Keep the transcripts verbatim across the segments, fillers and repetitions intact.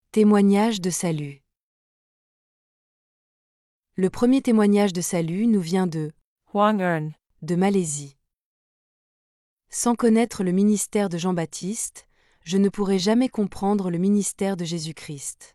Témoignage de salut. Le premier témoignage de salut nous vient de Hwang Eun, de Malaisie. Sans connaître le ministère de Jean-Baptiste, je ne pourrais jamais comprendre le ministère de Jésus-Christ.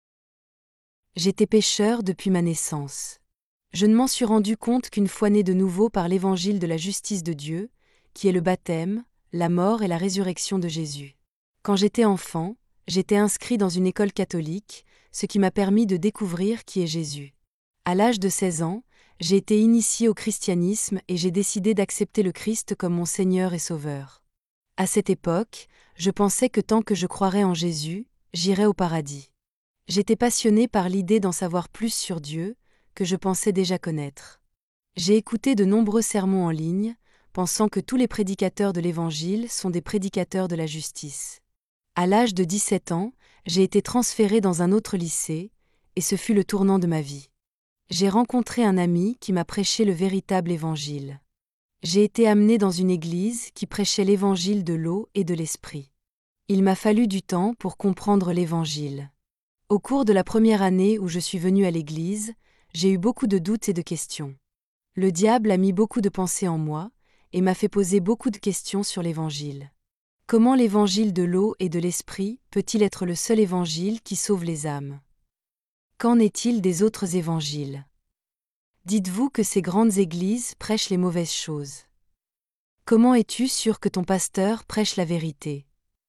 J'étais pécheur depuis ma naissance. Je ne m'en suis rendu compte qu'une fois né de nouveau par l'évangile de la justice de Dieu, qui est le baptême, la mort et la résurrection de Jésus. Quand j'étais enfant, j'étais inscrit dans une école catholique, ce qui m'a permis de découvrir qui est Jésus. À l'âge de seize ans, j'ai été initié au christianisme et j'ai décidé d'accepter le Christ comme mon Seigneur et Sauveur. À cette époque, je pensais que tant que je croirais en Jésus, j'irais au paradis. J'étais passionné par l'idée d'en savoir plus sur Dieu, que je pensais déjà connaître. J'ai écouté de nombreux sermons en ligne, pensant que tous les prédicateurs de l'Évangile sont des prédicateurs de la justice. À l'âge de dix-sept ans, j'ai été transféré dans un autre lycée, et ce fut le tournant de ma vie. J'ai rencontré un ami qui m'a prêché le véritable Évangile. J'ai été amené dans une église qui prêchait l'Évangile de l'eau et de l'Esprit. Il m'a fallu du temps pour comprendre l'Évangile. Au cours de la première année où je suis venu à l'église, j'ai eu beaucoup de doutes et de questions. Le diable a mis beaucoup de pensées en moi, et m'a fait poser beaucoup de questions sur l'Évangile. Comment l'Évangile de l'eau et de l'Esprit peut-il être le seul Évangile qui sauve les âmes? Qu'en est-il des autres évangiles? Dites-vous que ces grandes églises prêchent les mauvaises choses? Comment es-tu sûr que ton pasteur prêche la vérité?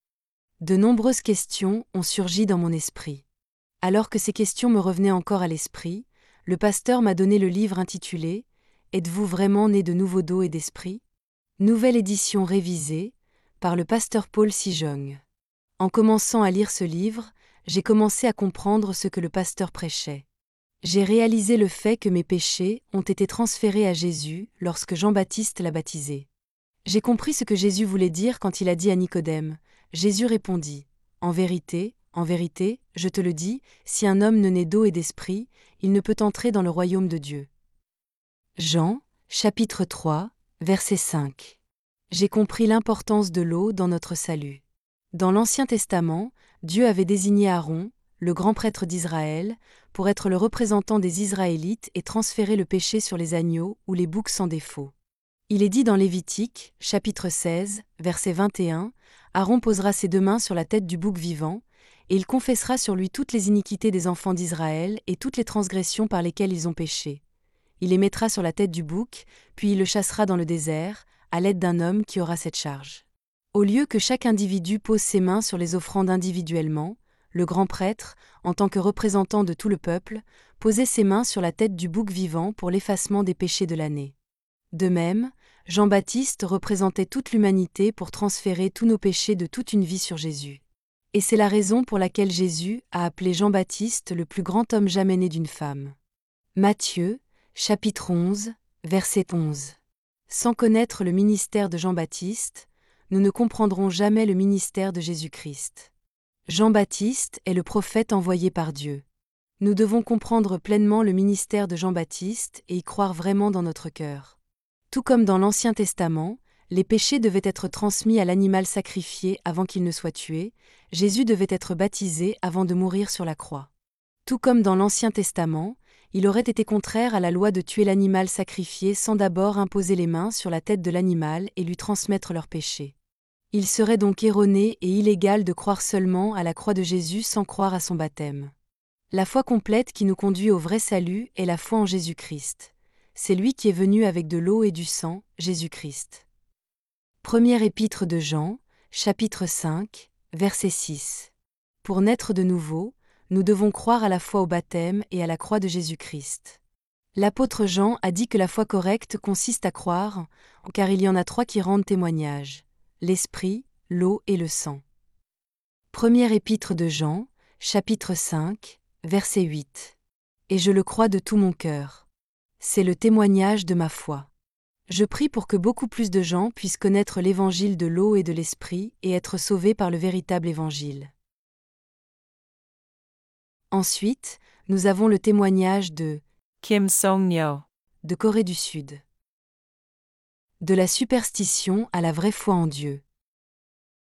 De nombreuses questions ont surgi dans mon esprit. Alors que ces questions me revenaient encore à l'esprit, le pasteur m'a donné le livre intitulé « Êtes-vous vraiment né de nouveau d'eau et d'esprit ?» Nouvelle édition révisée, par le pasteur Paul Sijong. En commençant à lire ce livre, j'ai commencé à comprendre ce que le pasteur prêchait. J'ai réalisé le fait que mes péchés ont été transférés à Jésus lorsque Jean-Baptiste l'a baptisé. J'ai compris ce que Jésus voulait dire quand il a dit à Nicodème. Jésus répondit, « En vérité, en vérité, je te le dis, si un homme ne naît d'eau et d'esprit, il ne peut entrer dans le royaume de Dieu. » Jean, chapitre trois, verset cinq. J'ai compris l'importance de l'eau dans notre salut. Dans l'Ancien Testament, Dieu avait désigné Aaron, le grand prêtre d'Israël, pour être le représentant des Israélites et transférer le péché sur les agneaux ou les boucs sans défaut. Il est dit dans Lévitique, chapitre seize, verset vingt et un, Aaron posera ses deux mains sur la tête du bouc vivant, et il confessera sur lui toutes les iniquités des enfants d'Israël et toutes les transgressions par lesquelles ils ont péché. Il les mettra sur la tête du bouc, puis il le chassera dans le désert, à l'aide d'un homme qui aura cette charge. Au lieu que chaque individu pose ses mains sur les offrandes individuellement, le grand prêtre, en tant que représentant de tout le peuple, posait ses mains sur la tête du bouc vivant pour l'effacement des péchés de l'année. De même, Jean-Baptiste représentait toute l'humanité pour transférer tous nos péchés de toute une vie sur Jésus. Et c'est la raison pour laquelle Jésus a appelé Jean-Baptiste le plus grand homme jamais né d'une femme. Matthieu, chapitre onze, verset onze. Sans connaître le ministère de Jean-Baptiste, nous ne comprendrons jamais le ministère de Jésus-Christ. Jean-Baptiste est le prophète envoyé par Dieu. Nous devons comprendre pleinement le ministère de Jean-Baptiste et y croire vraiment dans notre cœur. Tout comme dans l'Ancien Testament, les péchés devaient être transmis à l'animal sacrifié avant qu'il ne soit tué, Jésus devait être baptisé avant de mourir sur la croix. Tout comme dans l'Ancien Testament, il aurait été contraire à la loi de tuer l'animal sacrifié sans d'abord imposer les mains sur la tête de l'animal et lui transmettre leurs péchés. Il serait donc erroné et illégal de croire seulement à la croix de Jésus sans croire à son baptême. La foi complète qui nous conduit au vrai salut est la foi en Jésus-Christ. C'est lui qui est venu avec de l'eau et du sang, Jésus-Christ. Première épître de Jean, chapitre cinq, verset six. Pour naître de nouveau, nous devons croire à la fois au baptême et à la croix de Jésus-Christ. L'apôtre Jean a dit que la foi correcte consiste à croire, car il y en a trois qui rendent témoignage: l'esprit, l'eau et le sang. Première épître de Jean, chapitre cinq, verset huit. Et je le crois de tout mon cœur. C'est le témoignage de ma foi. Je prie pour que beaucoup plus de gens puissent connaître l'évangile de l'eau et de l'esprit et être sauvés par le véritable évangile. Ensuite, nous avons le témoignage de Kim Song-yo, de Corée du Sud. De la superstition à la vraie foi en Dieu.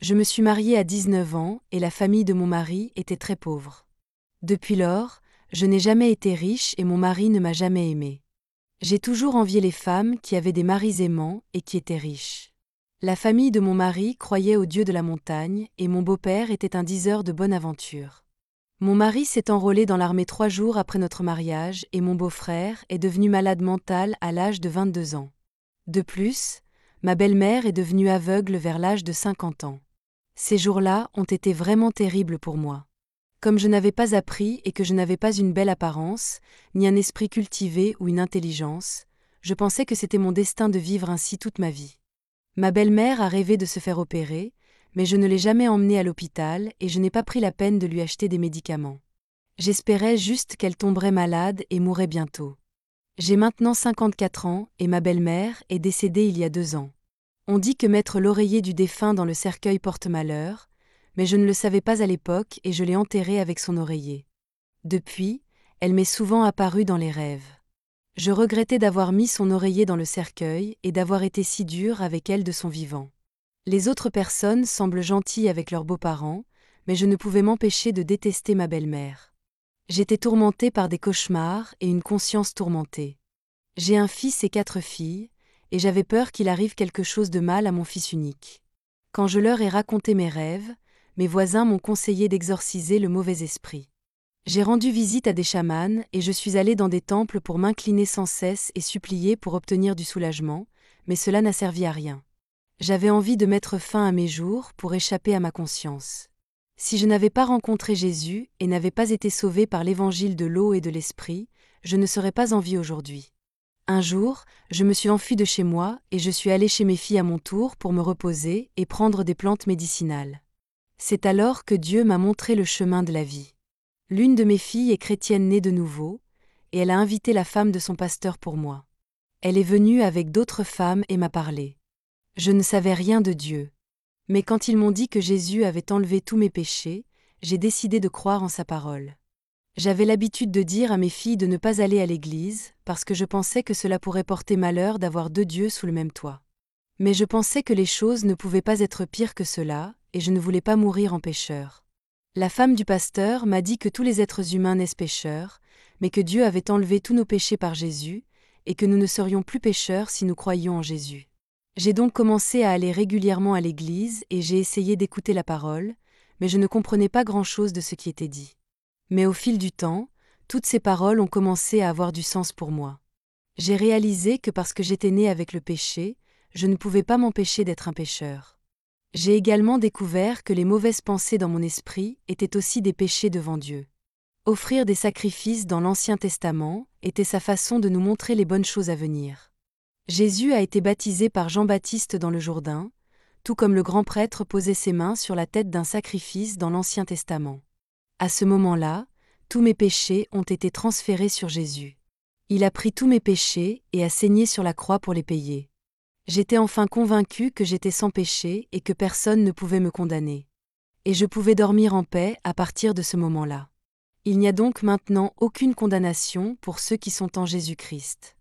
Je me suis mariée à dix-neuf ans et la famille de mon mari était très pauvre. Depuis lors, je n'ai jamais été riche et mon mari ne m'a jamais aimée. J'ai toujours envié les femmes qui avaient des maris aimants et qui étaient riches. La famille de mon mari croyait au Dieu de la montagne et mon beau-père était un diseur de bonne aventure. Mon mari s'est enrôlé dans l'armée trois jours après notre mariage et mon beau-frère est devenu malade mental à l'âge de vingt-deux ans. De plus, ma belle-mère est devenue aveugle vers l'âge de cinquante ans. Ces jours-là ont été vraiment terribles pour moi. Comme je n'avais pas appris et que je n'avais pas une belle apparence, ni un esprit cultivé ou une intelligence, je pensais que c'était mon destin de vivre ainsi toute ma vie. Ma belle-mère a rêvé de se faire opérer, mais je ne l'ai jamais emmenée à l'hôpital et je n'ai pas pris la peine de lui acheter des médicaments. J'espérais juste qu'elle tomberait malade et mourrait bientôt. J'ai maintenant cinquante-quatre ans et ma belle-mère est décédée il y a deux ans. On dit que mettre l'oreiller du défunt dans le cercueil porte malheur, mais je ne le savais pas à l'époque et je l'ai enterrée avec son oreiller. Depuis, elle m'est souvent apparue dans les rêves. Je regrettais d'avoir mis son oreiller dans le cercueil et d'avoir été si dur avec elle de son vivant. Les autres personnes semblent gentilles avec leurs beaux-parents, mais je ne pouvais m'empêcher de détester ma belle-mère. J'étais tourmentée par des cauchemars et une conscience tourmentée. J'ai un fils et quatre filles, et j'avais peur qu'il arrive quelque chose de mal à mon fils unique. Quand je leur ai raconté mes rêves, mes voisins m'ont conseillé d'exorciser le mauvais esprit. J'ai rendu visite à des chamans et je suis allée dans des temples pour m'incliner sans cesse et supplier pour obtenir du soulagement, mais cela n'a servi à rien. J'avais envie de mettre fin à mes jours pour échapper à ma conscience. Si je n'avais pas rencontré Jésus et n'avais pas été sauvée par l'évangile de l'eau et de l'esprit, je ne serais pas en vie aujourd'hui. Un jour, je me suis enfuie de chez moi et je suis allée chez mes filles à mon tour pour me reposer et prendre des plantes médicinales. C'est alors que Dieu m'a montré le chemin de la vie. L'une de mes filles est chrétienne née de nouveau, et elle a invité la femme de son pasteur pour moi. Elle est venue avec d'autres femmes et m'a parlé. Je ne savais rien de Dieu. Mais quand ils m'ont dit que Jésus avait enlevé tous mes péchés, j'ai décidé de croire en sa parole. J'avais l'habitude de dire à mes filles de ne pas aller à l'église, parce que je pensais que cela pourrait porter malheur d'avoir deux dieux sous le même toit. Mais je pensais que les choses ne pouvaient pas être pires que cela, et je ne voulais pas mourir en pécheur. La femme du pasteur m'a dit que tous les êtres humains naissent pécheurs, mais que Dieu avait enlevé tous nos péchés par Jésus, et que nous ne serions plus pécheurs si nous croyions en Jésus. J'ai donc commencé à aller régulièrement à l'église et j'ai essayé d'écouter la parole, mais je ne comprenais pas grand-chose de ce qui était dit. Mais au fil du temps, toutes ces paroles ont commencé à avoir du sens pour moi. J'ai réalisé que parce que j'étais née avec le péché, je ne pouvais pas m'empêcher d'être un pécheur. J'ai également découvert que les mauvaises pensées dans mon esprit étaient aussi des péchés devant Dieu. Offrir des sacrifices dans l'Ancien Testament était sa façon de nous montrer les bonnes choses à venir. Jésus a été baptisé par Jean-Baptiste dans le Jourdain, tout comme le grand prêtre posait ses mains sur la tête d'un sacrifice dans l'Ancien Testament. À ce moment-là, tous mes péchés ont été transférés sur Jésus. Il a pris tous mes péchés et a saigné sur la croix pour les payer. J'étais enfin convaincue que j'étais sans péché et que personne ne pouvait me condamner. Et je pouvais dormir en paix à partir de ce moment-là. Il n'y a donc maintenant aucune condamnation pour ceux qui sont en Jésus-Christ.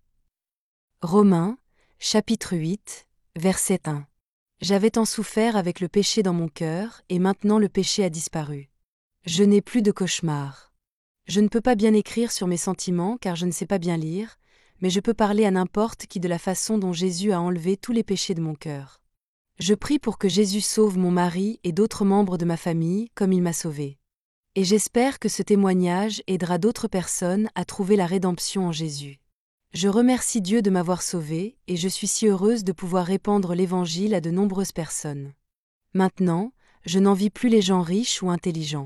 Romains, chapitre huit, verset un. J'avais tant souffert avec le péché dans mon cœur, et maintenant le péché a disparu. Je n'ai plus de cauchemars. Je ne peux pas bien écrire sur mes sentiments car je ne sais pas bien lire, mais je peux parler à n'importe qui de la façon dont Jésus a enlevé tous les péchés de mon cœur. Je prie pour que Jésus sauve mon mari et d'autres membres de ma famille comme il m'a sauvé. Et j'espère que ce témoignage aidera d'autres personnes à trouver la rédemption en Jésus. Je remercie Dieu de m'avoir sauvée et je suis si heureuse de pouvoir répandre l'Évangile à de nombreuses personnes. Maintenant, je n'envie plus les gens riches ou intelligents.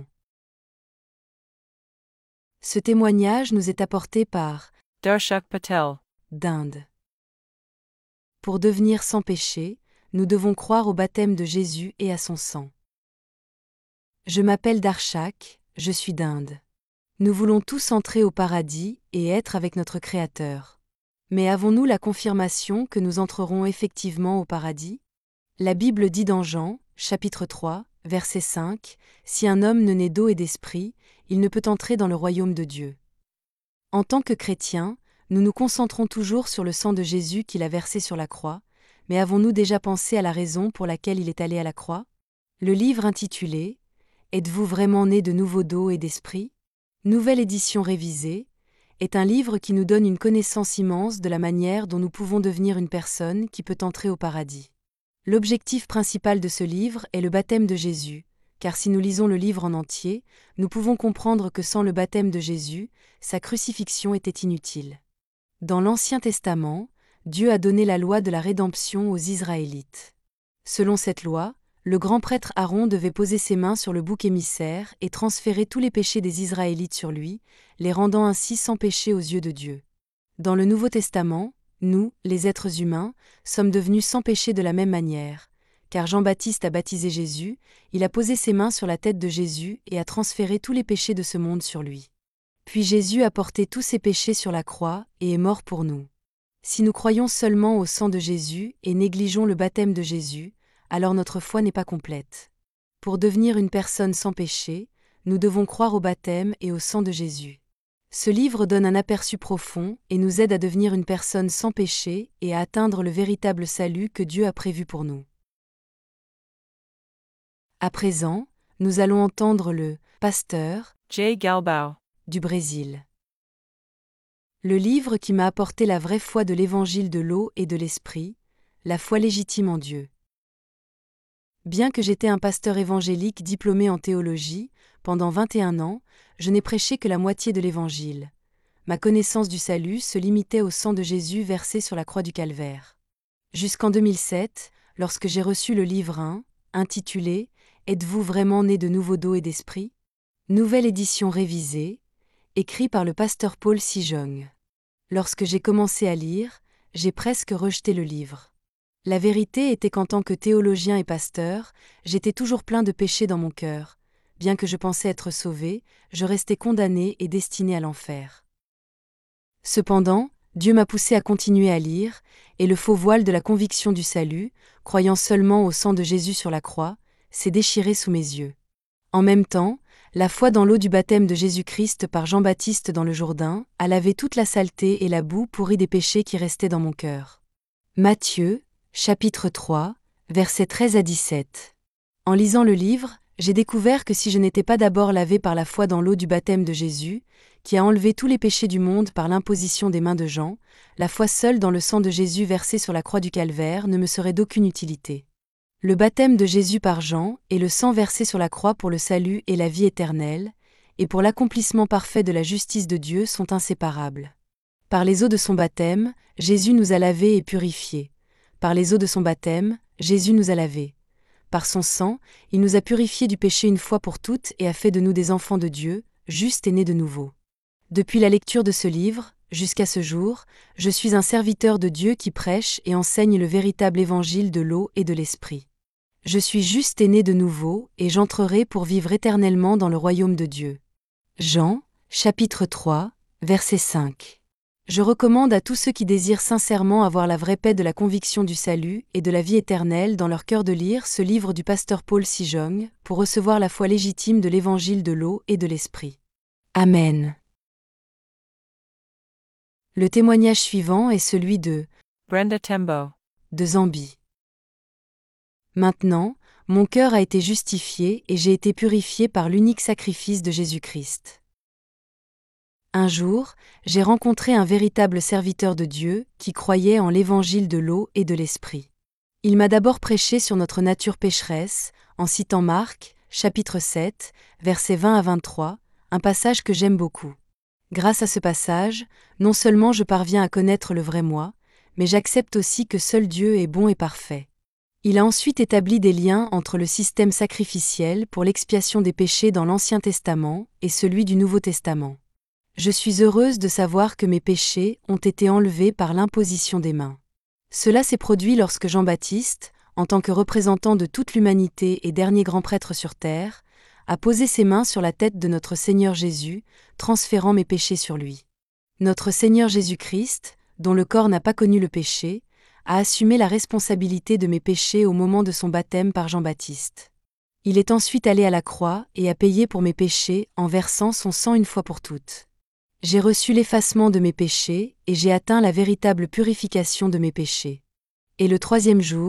Ce témoignage nous est apporté par Darshak Patel. d'Inde. Pour devenir sans péché, nous devons croire au baptême de Jésus et à son sang. Je m'appelle Darshak, je suis d'Inde. Nous voulons tous entrer au paradis et être avec notre Créateur. Mais avons-nous la confirmation que nous entrerons effectivement au paradis ? La Bible dit dans Jean, chapitre trois, verset cinq, « Si un homme ne naît d'eau et d'esprit, il ne peut entrer dans le royaume de Dieu. » En tant que chrétiens, nous nous concentrons toujours sur le sang de Jésus qu'il a versé sur la croix, mais avons-nous déjà pensé à la raison pour laquelle il est allé à la croix ? Le livre intitulé « Êtes-vous vraiment né de nouveau d'eau et d'esprit ?» Nouvelle édition révisée, est un livre qui nous donne une connaissance immense de la manière dont nous pouvons devenir une personne qui peut entrer au paradis. L'objectif principal de ce livre est le baptême de Jésus, car si nous lisons le livre en entier, nous pouvons comprendre que sans le baptême de Jésus, sa crucifixion était inutile. Dans l'Ancien Testament, Dieu a donné la loi de la rédemption aux Israélites. Selon cette loi, le grand prêtre Aaron devait poser ses mains sur le bouc émissaire et transférer tous les péchés des Israélites sur lui, les rendant ainsi sans péché aux yeux de Dieu. Dans le Nouveau Testament, nous, les êtres humains, sommes devenus sans péché de la même manière, car Jean-Baptiste a baptisé Jésus, il a posé ses mains sur la tête de Jésus et a transféré tous les péchés de ce monde sur lui. Puis Jésus a porté tous ses péchés sur la croix et est mort pour nous. Si nous croyons seulement au sang de Jésus et négligeons le baptême de Jésus, alors notre foi n'est pas complète. Pour devenir une personne sans péché, nous devons croire au baptême et au sang de Jésus. Ce livre donne un aperçu profond et nous aide à devenir une personne sans péché et à atteindre le véritable salut que Dieu a prévu pour nous. À présent, nous allons entendre le « pasteur » Jay Galbao. du Brésil. Le livre qui m'a apporté la vraie foi de l'évangile de l'eau et de l'esprit, la foi légitime en Dieu. Bien que j'étais un pasteur évangélique diplômé en théologie, pendant vingt et un ans, je n'ai prêché que la moitié de l'évangile. Ma connaissance du salut se limitait au sang de Jésus versé sur la croix du Calvaire. Jusqu'en deux mille sept, lorsque j'ai reçu le livre un, intitulé « Êtes-vous vraiment né de nouveau d'eau et d'esprit ?» Nouvelle édition révisée, écrit par le pasteur Paul Sijong. Lorsque j'ai commencé à lire, j'ai presque rejeté le livre. La vérité était qu'en tant que théologien et pasteur, j'étais toujours plein de péchés dans mon cœur. Bien que je pensais être sauvé, je restais condamné et destiné à l'enfer. Cependant, Dieu m'a poussé à continuer à lire, et le faux voile de la conviction du salut, croyant seulement au sang de Jésus sur la croix, s'est déchiré sous mes yeux. En même temps, la foi dans l'eau du baptême de Jésus-Christ par Jean-Baptiste dans le Jourdain a lavé toute la saleté et la boue pourrie des péchés qui restaient dans mon cœur. Matthieu, chapitre trois, versets treize à dix-sept. En lisant le livre, j'ai découvert que si je n'étais pas d'abord lavé par la foi dans l'eau du baptême de Jésus, qui a enlevé tous les péchés du monde par l'imposition des mains de Jean, la foi seule dans le sang de Jésus versé sur la croix du Calvaire ne me serait d'aucune utilité. Le baptême de Jésus par Jean et le sang versé sur la croix pour le salut et la vie éternelle, et pour l'accomplissement parfait de la justice de Dieu sont inséparables. Par les eaux de son baptême, Jésus nous a lavés et purifiés. Par les eaux de son baptême, Jésus nous a lavés. Par son sang, il nous a purifiés du péché une fois pour toutes et a fait de nous des enfants de Dieu, justes et nés de nouveau. Depuis la lecture de ce livre, jusqu'à ce jour, je suis un serviteur de Dieu qui prêche et enseigne le véritable évangile de l'eau et de l'esprit. Je suis juste et né de nouveau, et j'entrerai pour vivre éternellement dans le royaume de Dieu. Jean, chapitre trois, verset cinq. Je recommande à tous ceux qui désirent sincèrement avoir la vraie paix de la conviction du salut et de la vie éternelle dans leur cœur de lire ce livre du pasteur Paul Sijong pour recevoir la foi légitime de l'évangile de l'eau et de l'esprit. Amen. Le témoignage suivant est celui de Brenda Tembo. de Zambie. Maintenant, mon cœur a été justifié et j'ai été purifié par l'unique sacrifice de Jésus-Christ. Un jour, j'ai rencontré un véritable serviteur de Dieu qui croyait en l'évangile de l'eau et de l'esprit. Il m'a d'abord prêché sur notre nature pécheresse, en citant Marc, chapitre sept, versets vingt à vingt-trois, un passage que j'aime beaucoup. Grâce à ce passage, non seulement je parviens à connaître le vrai moi, mais j'accepte aussi que seul Dieu est bon et parfait. Il a ensuite établi des liens entre le système sacrificiel pour l'expiation des péchés dans l'Ancien Testament et celui du Nouveau Testament. Je suis heureuse de savoir que mes péchés ont été enlevés par l'imposition des mains. Cela s'est produit lorsque Jean-Baptiste, en tant que représentant de toute l'humanité et dernier grand prêtre sur terre, a posé ses mains sur la tête de notre Seigneur Jésus, transférant mes péchés sur lui. Notre Seigneur Jésus-Christ, dont le corps n'a pas connu le péché, a assumé la responsabilité de mes péchés au moment de son baptême par Jean-Baptiste. Il est ensuite allé à la croix et a payé pour mes péchés en versant son sang une fois pour toutes. J'ai reçu l'effacement de mes péchés et j'ai atteint la véritable purification de mes péchés. Et le troisième jour,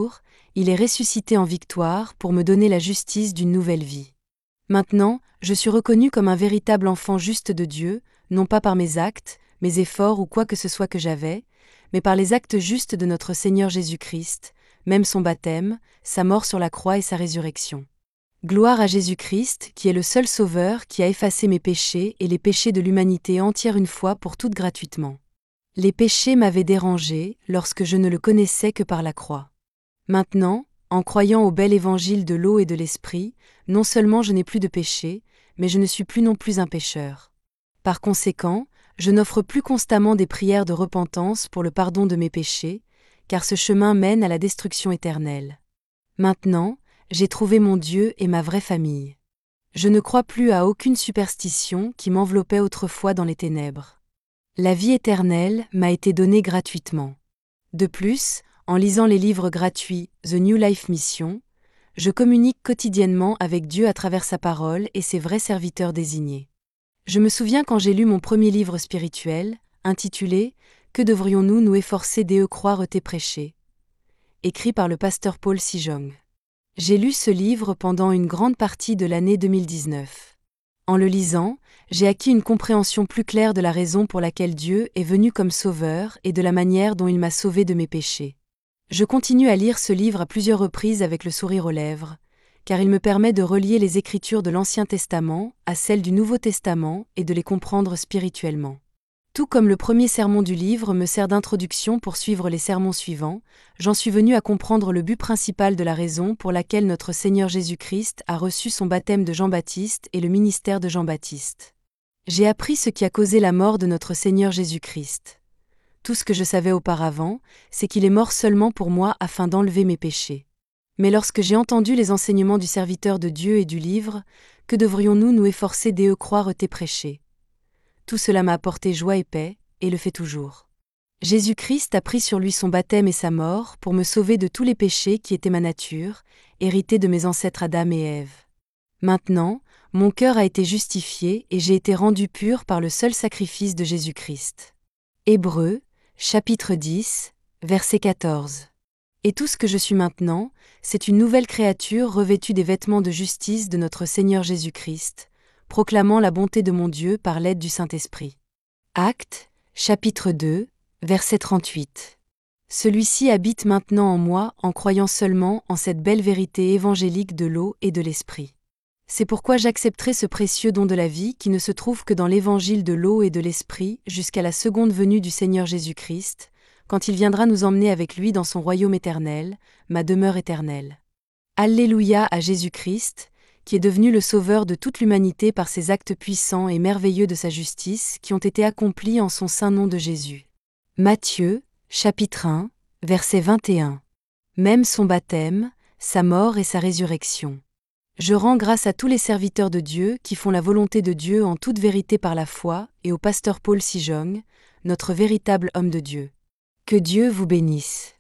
il est ressuscité en victoire pour me donner la justice d'une nouvelle vie. Maintenant, je suis reconnu comme un véritable enfant juste de Dieu, non pas par mes actes, mes efforts ou quoi que ce soit que j'avais, mais par les actes justes de notre Seigneur Jésus-Christ, même son baptême, sa mort sur la croix et sa résurrection. Gloire à Jésus-Christ, qui est le seul Sauveur qui a effacé mes péchés et les péchés de l'humanité entière une fois pour toutes gratuitement. Les péchés m'avaient dérangé lorsque je ne le connaissais que par la croix. Maintenant, en croyant au bel évangile de l'eau et de l'esprit, non seulement je n'ai plus de péché, mais je ne suis plus non plus un pécheur. Par conséquent, je n'offre plus constamment des prières de repentance pour le pardon de mes péchés, car ce chemin mène à la destruction éternelle. Maintenant, j'ai trouvé mon Dieu et ma vraie famille. Je ne crois plus à aucune superstition qui m'enveloppait autrefois dans les ténèbres. La vie éternelle m'a été donnée gratuitement. De plus, en lisant les livres gratuits The New Life Mission, je communique quotidiennement avec Dieu à travers sa parole et ses vrais serviteurs désignés. Je me souviens quand j'ai lu mon premier livre spirituel, intitulé « Que devrions-nous nous efforcer d'eux croire tes prêcher ?» écrit par le pasteur Paul Sijong. J'ai lu ce livre pendant une grande partie de l'année deux mille dix-neuf. En le lisant, j'ai acquis une compréhension plus claire de la raison pour laquelle Dieu est venu comme sauveur et de la manière dont il m'a sauvé de mes péchés. Je continue à lire ce livre à plusieurs reprises avec le sourire aux lèvres, car il me permet de relier les Écritures de l'Ancien Testament à celles du Nouveau Testament et de les comprendre spirituellement. Tout comme le premier sermon du livre me sert d'introduction pour suivre les sermons suivants, j'en suis venu à comprendre le but principal de la raison pour laquelle notre Seigneur Jésus-Christ a reçu son baptême de Jean-Baptiste et le ministère de Jean-Baptiste. J'ai appris ce qui a causé la mort de notre Seigneur Jésus-Christ. Tout ce que je savais auparavant, c'est qu'il est mort seulement pour moi afin d'enlever mes péchés. Mais lorsque j'ai entendu les enseignements du serviteur de Dieu et du livre, que devrions-nous nous efforcer d'eux croire tes prêcher? Tout cela m'a apporté joie et paix, et le fait toujours. Jésus-Christ a pris sur lui son baptême et sa mort pour me sauver de tous les péchés qui étaient ma nature, hérités de mes ancêtres Adam et Ève. Maintenant, mon cœur a été justifié et j'ai été rendu pur par le seul sacrifice de Jésus-Christ. Hébreux, chapitre dix, verset quatorze. Et tout ce que je suis maintenant, c'est une nouvelle créature revêtue des vêtements de justice de notre Seigneur Jésus-Christ, proclamant la bonté de mon Dieu par l'aide du Saint-Esprit. Actes, chapitre deux, verset trente-huit. Celui-ci habite maintenant en moi en croyant seulement en cette belle vérité évangélique de l'eau et de l'Esprit. C'est pourquoi j'accepterai ce précieux don de la vie qui ne se trouve que dans l'évangile de l'eau et de l'Esprit jusqu'à la seconde venue du Seigneur Jésus-Christ, quand il viendra nous emmener avec lui dans son royaume éternel, ma demeure éternelle. Alléluia à Jésus-Christ, qui est devenu le sauveur de toute l'humanité par ses actes puissants et merveilleux de sa justice qui ont été accomplis en son saint nom de Jésus. Matthieu, chapitre un, verset vingt et un. Même son baptême, sa mort et sa résurrection. Je rends grâce à tous les serviteurs de Dieu qui font la volonté de Dieu en toute vérité par la foi et au pasteur Paul Sijong, notre véritable homme de Dieu. Que Dieu vous bénisse.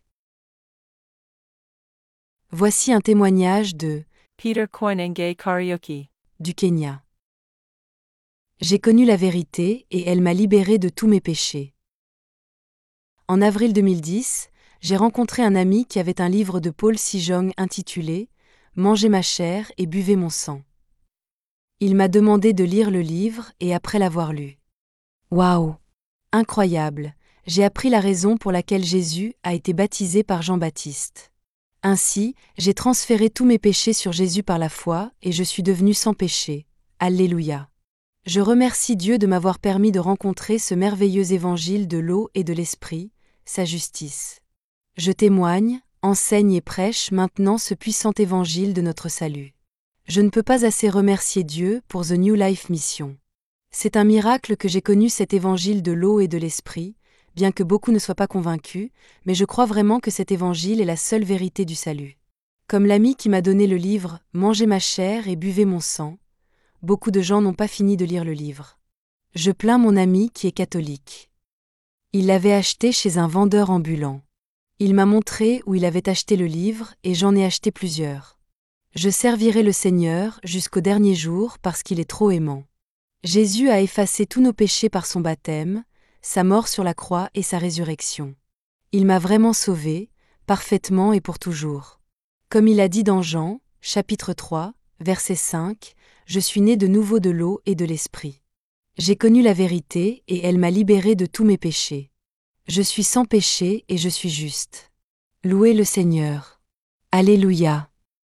Voici un témoignage de Peter Koinange Karaoke. du Kenya. J'ai connu la vérité et elle m'a libéré de tous mes péchés. En avril deux mille dix, j'ai rencontré un ami qui avait un livre de Paul Sijong intitulé « Mangez ma chair et buvez mon sang ». Il m'a demandé de lire le livre et après l'avoir lu. Waouh! Incroyable! J'ai appris la raison pour laquelle Jésus a été baptisé par Jean-Baptiste. Ainsi, j'ai transféré tous mes péchés sur Jésus par la foi et je suis devenu sans péché. Alléluia. Je remercie Dieu de m'avoir permis de rencontrer ce merveilleux évangile de l'eau et de l'esprit, sa justice. Je témoigne, enseigne et prêche maintenant ce puissant évangile de notre salut. Je ne peux pas assez remercier Dieu pour The New Life Mission. C'est un miracle que j'ai connu cet évangile de l'eau et de l'esprit, bien que beaucoup ne soient pas convaincus, mais je crois vraiment que cet évangile est la seule vérité du salut. Comme l'ami qui m'a donné le livre « Mangez ma chair et buvez mon sang », beaucoup de gens n'ont pas fini de lire le livre. Je plains mon ami qui est catholique. Il l'avait acheté chez un vendeur ambulant. Il m'a montré où il avait acheté le livre et j'en ai acheté plusieurs. Je servirai le Seigneur jusqu'au dernier jour parce qu'il est trop aimant. Jésus a effacé tous nos péchés par son baptême, sa mort sur la croix et sa résurrection. Il m'a vraiment sauvé, parfaitement et pour toujours. Comme il a dit dans Jean, chapitre trois, verset cinq, « Je suis né de nouveau de l'eau et de l'esprit. J'ai connu la vérité et elle m'a libéré de tous mes péchés. Je suis sans péché et je suis juste. Louez le Seigneur. Alléluia. »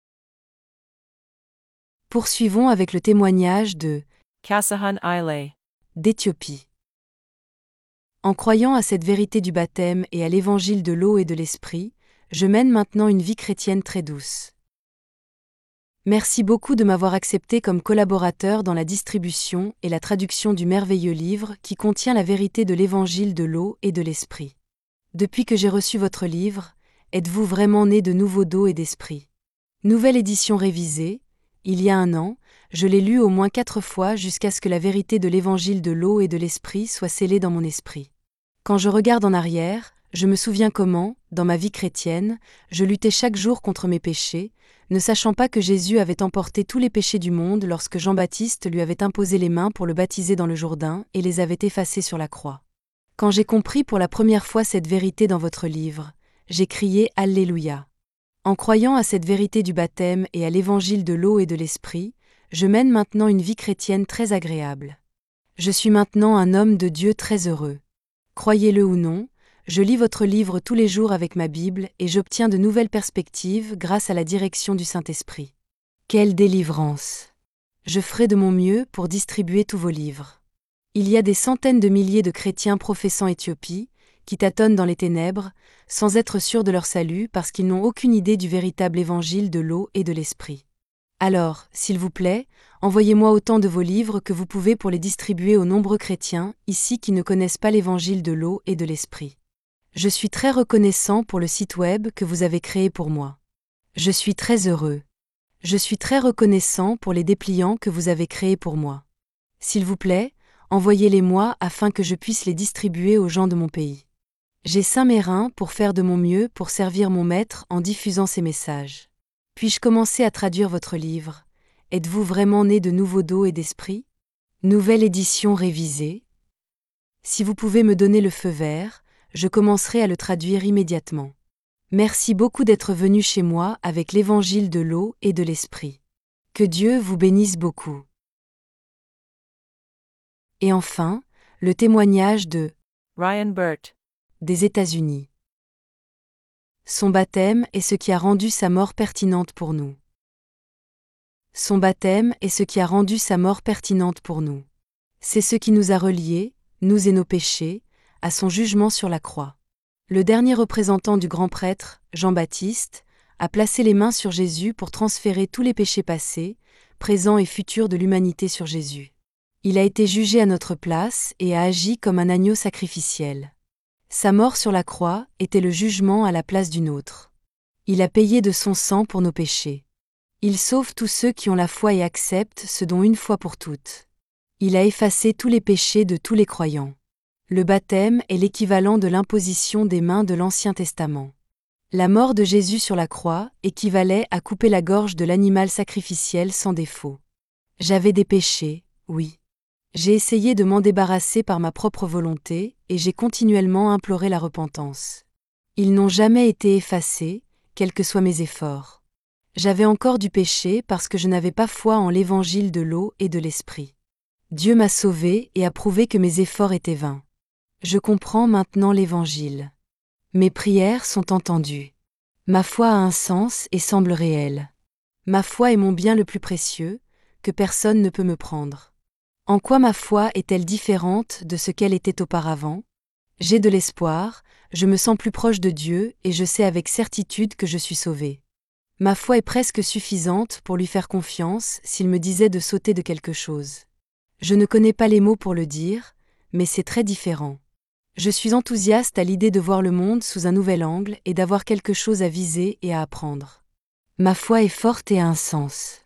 Poursuivons avec le témoignage de Kasahan Ile. d'Éthiopie. En croyant à cette vérité du baptême et à l'évangile de l'eau et de l'esprit, je mène maintenant une vie chrétienne très douce. Merci beaucoup de m'avoir accepté comme collaborateur dans la distribution et la traduction du merveilleux livre qui contient la vérité de l'évangile de l'eau et de l'esprit. Depuis que j'ai reçu votre livre, êtes-vous vraiment né de nouveau d'eau et d'esprit? Nouvelle édition révisée, il y a un an, je l'ai lu au moins quatre fois jusqu'à ce que la vérité de l'évangile de l'eau et de l'esprit soit scellée dans mon esprit. Quand je regarde en arrière, je me souviens comment, dans ma vie chrétienne, je luttais chaque jour contre mes péchés, ne sachant pas que Jésus avait emporté tous les péchés du monde lorsque Jean-Baptiste lui avait imposé les mains pour le baptiser dans le Jourdain et les avait effacés sur la croix. Quand j'ai compris pour la première fois cette vérité dans votre livre, j'ai crié « Alléluia ». En croyant à cette vérité du baptême et à l'évangile de l'eau et de l'esprit, je mène maintenant une vie chrétienne très agréable. Je suis maintenant un homme de Dieu très heureux. Croyez-le ou non, je lis votre livre tous les jours avec ma Bible et j'obtiens de nouvelles perspectives grâce à la direction du Saint-Esprit. Quelle délivrance! Je ferai de mon mieux pour distribuer tous vos livres. Il y a des centaines de milliers de chrétiens professant Éthiopie, qui tâtonnent dans les ténèbres, sans être sûrs de leur salut parce qu'ils n'ont aucune idée du véritable évangile de l'eau et de l'esprit. Alors, s'il vous plaît, envoyez-moi autant de vos livres que vous pouvez pour les distribuer aux nombreux chrétiens, ici qui ne connaissent pas l'évangile de l'eau et de l'esprit. Je suis très reconnaissant pour le site web que vous avez créé pour moi. Je suis très heureux. Je suis très reconnaissant pour les dépliants que vous avez créés pour moi. S'il vous plaît, envoyez-les-moi afin que je puisse les distribuer aux gens de mon pays. J'ai saint mes reins pour faire de mon mieux pour servir mon maître en diffusant ces messages. Puis-je commencer à traduire votre livre? Êtes-vous vraiment né de nouveau d'eau et d'esprit? Nouvelle édition révisée. Si vous pouvez me donner le feu vert, je commencerai à le traduire immédiatement. Merci beaucoup d'être venu chez moi avec l'évangile de l'eau et de l'esprit. Que Dieu vous bénisse beaucoup. Et enfin, le témoignage de Ryan Burt. des États-Unis. Son baptême est ce qui a rendu sa mort pertinente pour nous. Son baptême est ce qui a rendu sa mort pertinente pour nous. C'est ce qui nous a reliés, nous et nos péchés, à son jugement sur la croix. Le dernier représentant du grand prêtre, Jean-Baptiste, a placé les mains sur Jésus pour transférer tous les péchés passés, présents et futurs de l'humanité sur Jésus. Il a été jugé à notre place et a agi comme un agneau sacrificiel. Sa mort sur la croix était le jugement à la place du nôtre. Il a payé de son sang pour nos péchés. Il sauve tous ceux qui ont la foi et acceptent ce don une fois pour toutes. Il a effacé tous les péchés de tous les croyants. Le baptême est l'équivalent de l'imposition des mains de l'Ancien Testament. La mort de Jésus sur la croix équivalait à couper la gorge de l'animal sacrificiel sans défaut. J'avais des péchés, oui. J'ai essayé de m'en débarrasser par ma propre volonté, et j'ai continuellement imploré la repentance. Ils n'ont jamais été effacés, quels que soient mes efforts. J'avais encore du péché parce que je n'avais pas foi en l'évangile de l'eau et de l'esprit. Dieu m'a sauvé et a prouvé que mes efforts étaient vains. Je comprends maintenant l'évangile. Mes prières sont entendues. Ma foi a un sens et semble réelle. Ma foi est mon bien le plus précieux, que personne ne peut me prendre. En quoi ma foi est-elle différente de ce qu'elle était auparavant? J'ai de l'espoir, je me sens plus proche de Dieu et je sais avec certitude que je suis sauvé. Ma foi est presque suffisante pour lui faire confiance s'il me disait de sauter de quelque chose. Je ne connais pas les mots pour le dire, mais c'est très différent. Je suis enthousiaste à l'idée de voir le monde sous un nouvel angle et d'avoir quelque chose à viser et à apprendre. Ma foi est forte et a un sens.